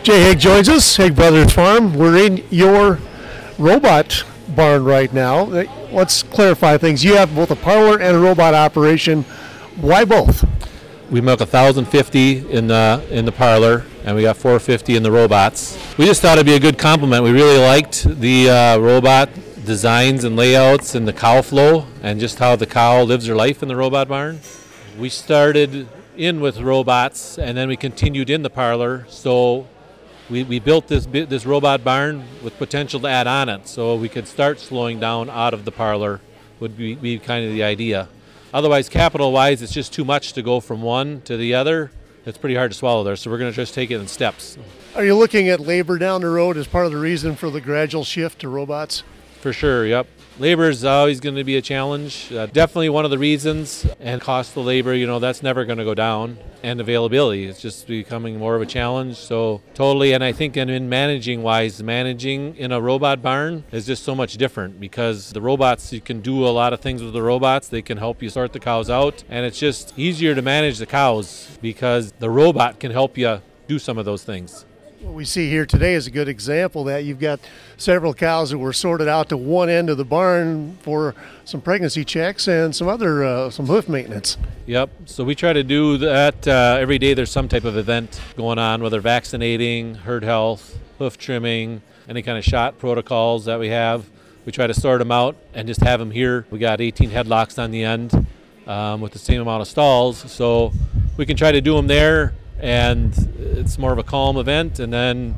Jay Haig joins us, Haig Brothers Farm. We're in your robot barn right now. Let's clarify things. You have both a parlor and a robot operation. Why both? We milk 1,050 in the parlor, and we got 450 in the robots. We just thought it'd be a good complement. We really liked the robot designs and layouts and the cow flow and just how the cow lives her life in the robot barn. We started in with robots, and then we continued in the parlor. So we built this robot barn with potential to add on it, so we could start slowing down out of the parlor would be kind of the idea. Otherwise, capital-wise, it's just too much to go from one to the other. It's pretty hard to swallow there, so we're going to just take it in steps. Are you looking at labor down the road as part of the reason for the gradual shift to robots? For sure, yep. Labor is always going to be a challenge. Definitely one of the reasons. And cost of labor, that's never going to go down. And availability is just becoming more of a challenge. So totally, and I think in managing in a robot barn is just so much different because the robots, you can do a lot of things with the robots. They can help you sort the cows out. And it's just easier to manage the cows because the robot can help you do some of those things. What we see here today is a good example that you've got several cows that were sorted out to one end of the barn for some pregnancy checks and some other some hoof maintenance. Yep. So we try to do that every day. There's some type of event going on, whether vaccinating, herd health, hoof trimming, any kind of shot protocols that we have. We try to sort them out and just have them here. We got 18 headlocks on the end with the same amount of stalls, so we can try to do them there. And it's more of a calm event, and then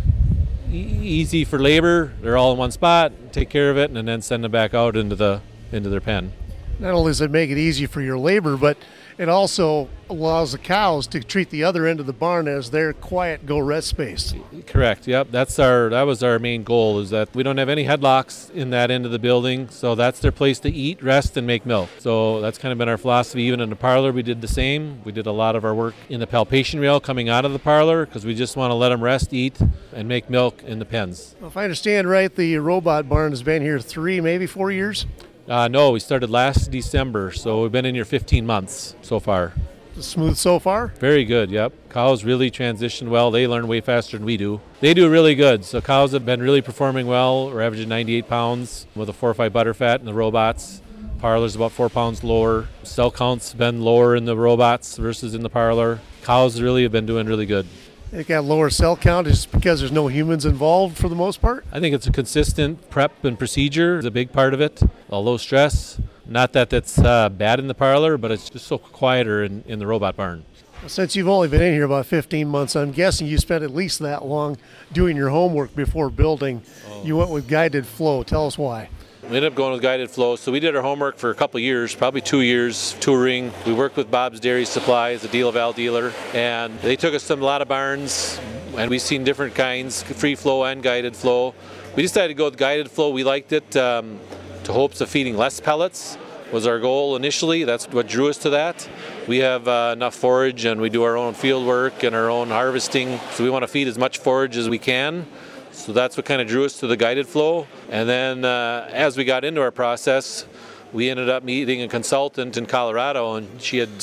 easy for labor. They're all in one spot, take care of it, and then send them back out into their pen. Not only does it make it easy for your labor, but it also allows the cows to treat the other end of the barn as their quiet go rest space. Correct. Yep. That was our main goal, is that we don't have any headlocks in that end of the building, so that's their place to eat, rest, and make milk. So that's kind of been our philosophy. Even in the parlor, we did the same. We did a lot of our work in the palpation rail coming out of the parlor because we just want to let them rest, eat, and make milk in the pens. Well, if I understand right, the robot barn has been here 3, maybe 4 years? No, we started last December, so we've been in here 15 months so far. Smooth so far? Very good, yep. Cows really transition well. They learn way faster than we do. They do really good. So cows have been really performing well. We're averaging 98 pounds with a 4 or 5 butterfat in the robots. Parlor's about 4 pounds lower. Cell count's been lower in the robots versus in the parlor. Cows really have been doing really good. It got lower cell count just because there's no humans involved for the most part? I think it's a consistent prep and procedure is a big part of it. A low stress. Not that that's bad in the parlor, but it's just so quieter in the robot barn. Since you've only been in here about 15 months, I'm guessing you spent at least that long doing your homework before building. You went with guided flow. Tell us why. We ended up going with guided flow. So we did our homework for a couple of years, probably 2 years, touring. We worked with Bob's Dairy Supply as a Deal of Val dealer, and they took us to a lot of barns, and we've seen different kinds, free flow and guided flow. We decided to go with guided flow. We liked it to hopes of feeding less pellets was our goal initially. That's what drew us to that. We have enough forage, and we do our own field work and our own harvesting, so we want to feed as much forage as we can. So that's what kind of drew us to the guided flow. And then as we got into our process, we ended up meeting a consultant in Colorado, and she had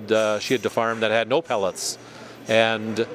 a farm that had no pellets. And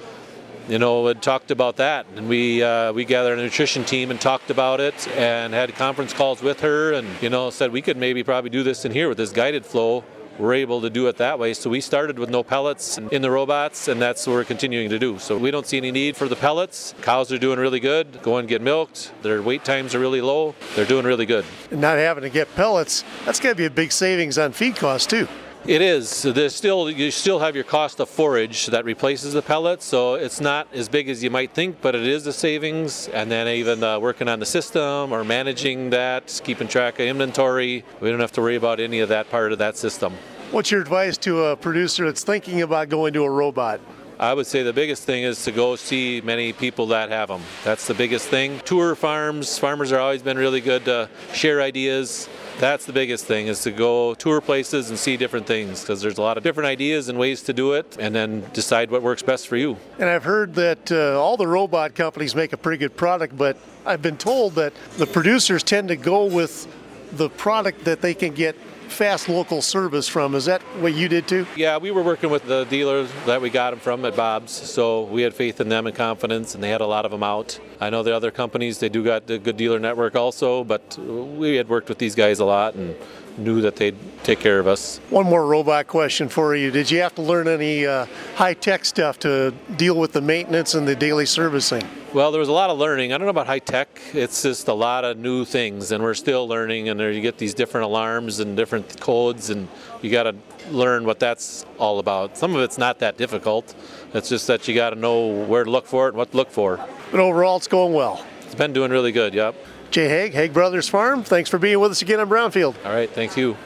had talked about that. And we gathered a nutrition team and talked about it and had conference calls with her and, said we could maybe probably do this in here with this guided flow. We're able to do it that way. So we started with no pellets in the robots, and that's what we're continuing to do. So we don't see any need for the pellets. Cows are doing really good. Go and get milked. Their wait times are really low. They're doing really good. And not having to get pellets, that's going to be a big savings on feed costs too. It is. So you still have your cost of forage that replaces the pellets, so it's not as big as you might think, but it is a savings. And then even working on the system or managing that, keeping track of inventory, we don't have to worry about any of that part of that system. What's your advice to a producer that's thinking about going to a robot? I would say the biggest thing is to go see many people that have them. That's the biggest thing. Tour farms. Farmers have always been really good to share ideas. That's the biggest thing, is to go tour places and see different things, because there's a lot of different ideas and ways to do it, and then decide what works best for you. And I've heard that all the robot companies make a pretty good product, but I've been told that the producers tend to go with the product that they can get fast local service from. Is that what you did too? Yeah, we were working with the dealers that we got them from at Bob's, so we had faith in them and confidence, and they had a lot of them out. I know the other companies, they do got the good dealer network also, but we had worked with these guys a lot and knew that they'd take care of us. One more robot question for you. Did you have to learn any high-tech stuff to deal with the maintenance and the daily servicing? Well, there was a lot of learning. I don't know about high-tech. It's just a lot of new things, and we're still learning, and there you get these different alarms and different codes, and you got to learn what that's all about. Some of it's not that difficult. It's just that you got to know where to look for it and what to look for. But overall, it's going well. It's been doing really good, yep. Jay Haig, Haig Brothers Farm, thanks for being with us again on Brownfield. All right, thank you.